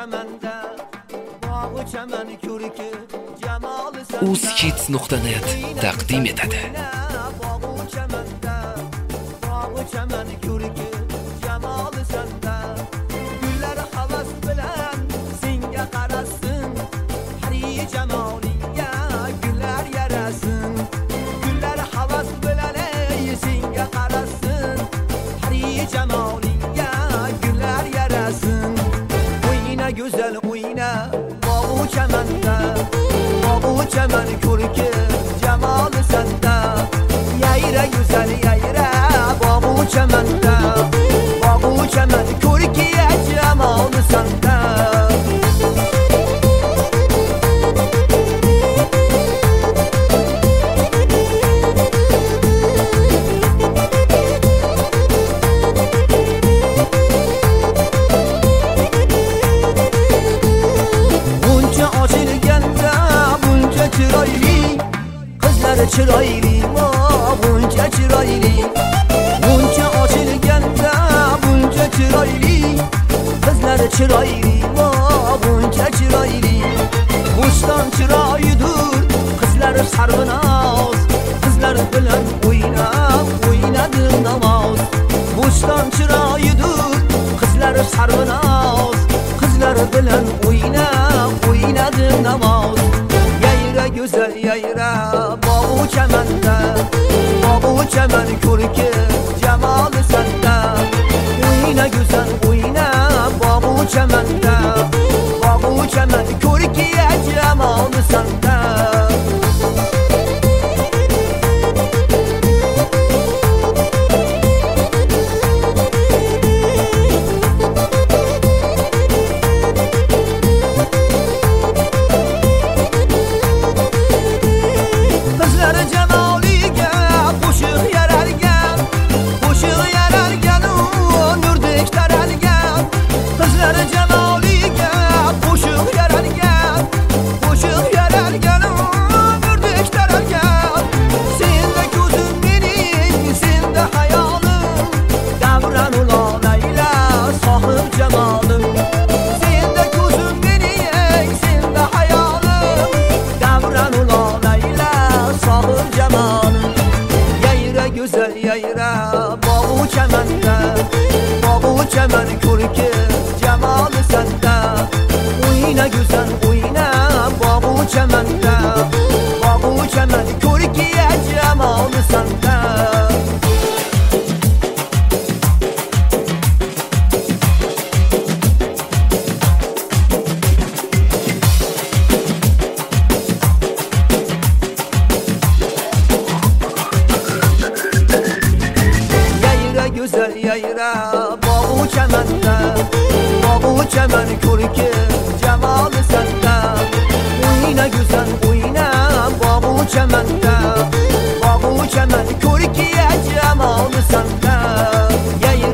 uzkids.net taqdim etadi. Gullar havas bilan senga qarasin, hari jamolingga gullar yarasin. Gullar havas bilan senga qarasin, hari jamolingga gullar yarasin. O'yna go'zal o'yna, bog'u chamanda, bog'u chaman ko'rki jamoli sanda. Yayra go'zal yayra, bog'u chamanda, bog'u chaman ko'rki jamoli sanda. Chiroyli, buncha chiroyli, buncha ochilganda buncha chiroyli, qizlar chiroyli, buncha chiroyli. Bo'ston chiroyidur, qizlar sarvinoz, qizlar bilan o'ynab o'ynadi namoz. Bo'ston chiroyidur, qizlar sarvinoz, qizlar bilan o'ynab o'ynadi namoz. Yayra go'zal yayra, bog'u chamanda, bog'u chaman ko'rki jamoli sanda. O'yna go'zal o'yna, bog'u chamanda, bog'u chaman ko'rki jamoli sanda. Chaman ko'rki jamoli sanda. O'yna go'zal o'yna, bog'u chamanda, bog'u chaman ko'rki jamoli sanda. Güzel yayra, bog'u chamanda, bog'u chaman ko'rki jamoli sanda. O'yna go'zal o'yna, bog'u chamanda, bog'u chaman ko'rki jamoli sanda. Yayra